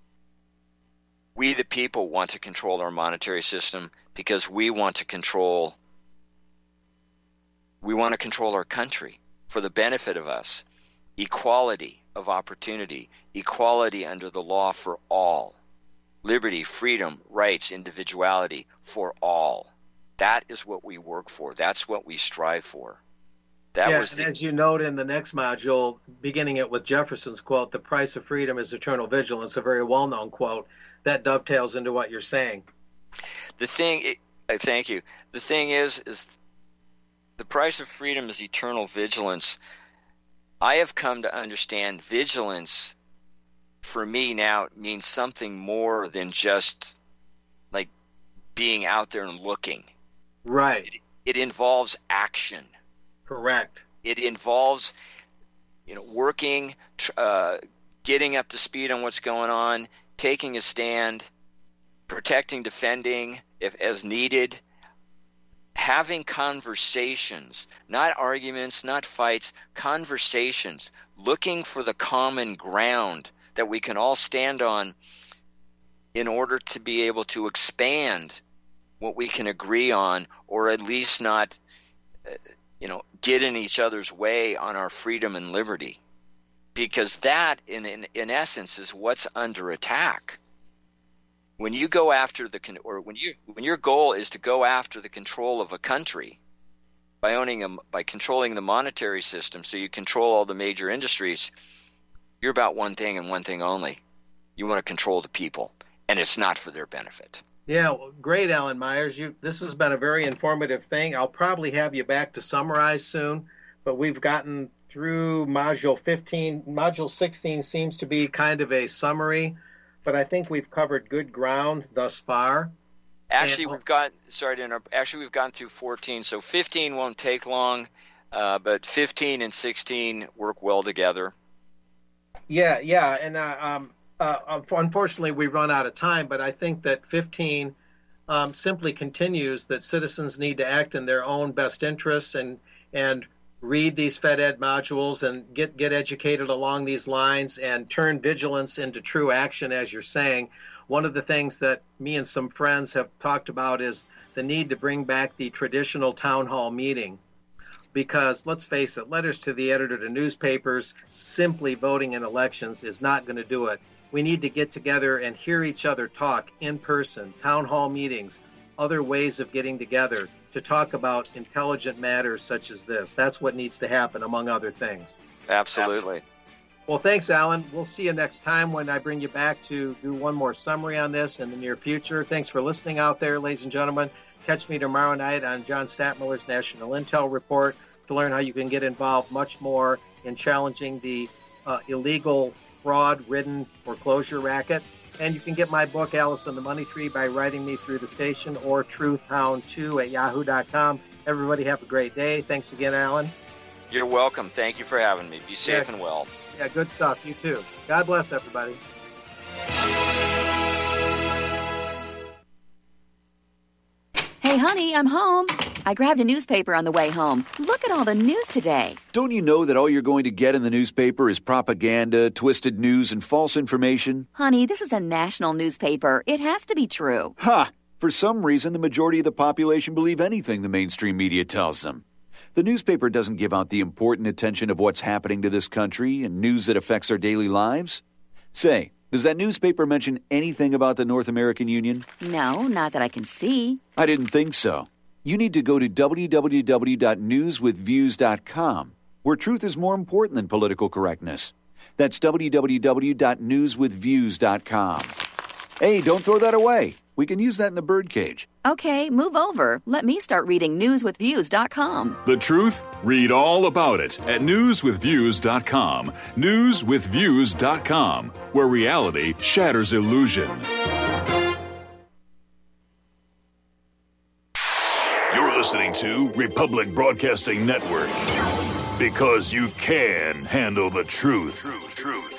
We the people want to control our monetary system because we want to control we want to control our country for the benefit of us. equality of opportunity, equality under the law for all, liberty, freedom, rights, individuality for all. That is what we work for. That's what we strive for. That yeah, was and the, as you note in the next module, beginning it with Jefferson's quote, "The price of freedom is eternal vigilance," a very well-known quote that dovetails into what you're saying. The thing, I thank you. The thing is, is the price of freedom is eternal vigilance. I have come to understand vigilance for me now means something more than just like being out there and looking. Right. It, it involves action. Correct. It involves, you know, working, uh, getting up to speed on what's going on, taking a stand, protecting, defending if as needed, having conversations, not arguments, not fights, conversations, looking for the common ground that we can all stand on in order to be able to expand what we can agree on, or at least not, uh, you know, get in each other's way on our freedom and liberty. Because that, in, in, in essence, is what's under attack. When you go after the or when you when your goal is to go after the control of a country by owning them, by controlling the monetary system, so you control all the major industries, you're about one thing and one thing only. You want to control the people, and it's not for their benefit. Yeah, well, great, Alan Myers. You this has been a very informative thing. I'll probably have you back to summarize soon, but we've gotten through module fifteen. Module sixteen seems to be kind of a summary, but I think we've covered good ground thus far. Actually, and, we've got, sorry to interrupt, actually we've gone through fourteen, so fifteen won't take long, uh, but fifteen and sixteen work well together. Yeah, yeah, and uh, um, uh, unfortunately we've run out of time, but I think that fifteen um, simply continues that citizens need to act in their own best interests and and read these Fed Ed modules and get, get educated along these lines and turn vigilance into true action, as you're saying. One of the things that me and some friends have talked about is the need to bring back the traditional town hall meeting. Because let's face it, letters to the editor to newspapers, simply voting in elections is not going to do it. We need to get together and hear each other talk in person, town hall meetings, other ways of getting together to talk about intelligent matters such as this. That's what needs to happen, among other things. Absolutely. Well, thanks, Alan. We'll see you next time when I bring you back to do one more summary on this in the near future. Thanks for listening out there, ladies and gentlemen. Catch me tomorrow night on John Statmiller's National Intel Report to learn how you can get involved much more in challenging the uh, illegal, fraud-ridden foreclosure racket. And you can get my book, Alice and the Money Tree, by writing me through the station or truth hound two at yahoo dot com. Everybody have a great day. Thanks again, Alan. You're welcome. Thank you for having me. Be safe yeah. and well. Yeah, good stuff. You too. God bless everybody. Hey, honey, I'm home. I grabbed a newspaper on the way home. Look at all the news today. Don't you know that all you're going to get in the newspaper is propaganda, twisted news, and false information? Honey, this is a national newspaper. It has to be true. Ha! For some reason, the majority of the population believe anything the mainstream media tells them. The newspaper doesn't give out the important attention of what's happening to this country and news that affects our daily lives. Say, does that newspaper mention anything about the North American Union? No, not that I can see. I didn't think so. You need to go to w w w dot news with views dot com, where truth is more important than political correctness. That's w w w dot news with views dot com. Hey, don't throw that away. We can use that in the birdcage. Okay, move over. Let me start reading news with views dot com. The truth? Read all about it at news with views dot com. news with views dot com, where reality shatters illusion. You're listening to Republic Broadcasting Network. Because you can handle the truth. Truth, truth.